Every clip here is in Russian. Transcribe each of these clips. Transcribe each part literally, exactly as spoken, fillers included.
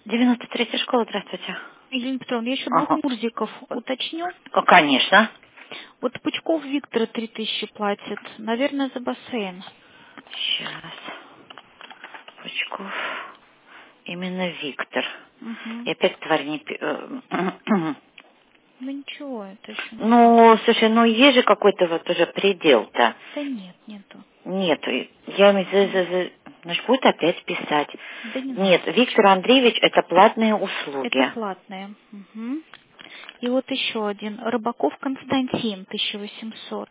девяносто третья школа, здравствуйте. Елена Петровна, я еще двух Ага. Мурзиков уточню. О, конечно. Вот Пучков Виктор три тысячи платит. Наверное, за бассейн. Сейчас. Пучков. Именно Виктор. Угу. И опять тварь не... пи- э, Ну ничего, это еще не факт. Ну, слушай, ну есть же какой-то вот уже предел-то. Да нет, нету. Нет, я имею в виду, значит, будет опять писать. Да не надо. Нет, Виктор Андреевич, это платные Это услуги. платные. Угу. И вот еще один. Рыбаков Константин, тысяча восемьсот.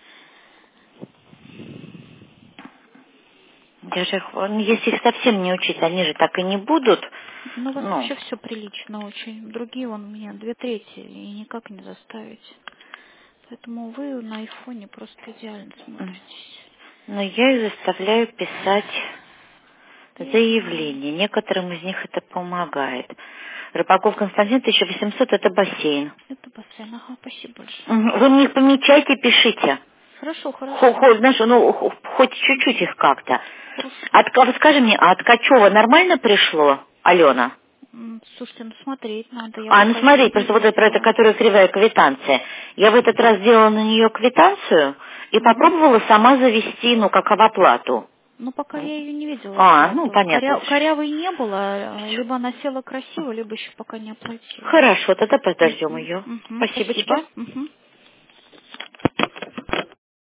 Я же, их- ну, если их совсем не учить, они же так и не будут. Ну, у вас Ну, вообще все прилично очень. Другие вон у меня две трети, и никак не заставить. Поэтому вы на айфоне просто идеально смотритесь. но я их заставляю писать Да я знаю. заявление. Некоторым из них это помогает. Рыбаков Константин, тысяча восемьсот, это бассейн. Это бассейн. Ага, спасибо большое. Мгм. Вы мне помечайте, пишите. Хорошо, Хо- хорошо. хо- знаешь, ну, хо- хоть чуть-чуть их как-то. Хорошо. От, ка- вот скажи мне, а от Качева нормально пришло, Алена? М, Слушайте, ну смотреть надо. Я А, ну пока еще смотри, не просто вот это, про это, видела. которая кривая квитанция. Я в этот раз сделала на нее квитанцию и Мгм. попробовала сама завести, ну, как в оплату. Ну, пока я ее не видела, А, ну, оплату. понятно. Коря... Корявой не было. э, Либо она села красиво, либо еще пока не оплатила. Хорошо, тогда подождем Мгм. ее. Мгм. Спасибочки. Спасибо. Мгм.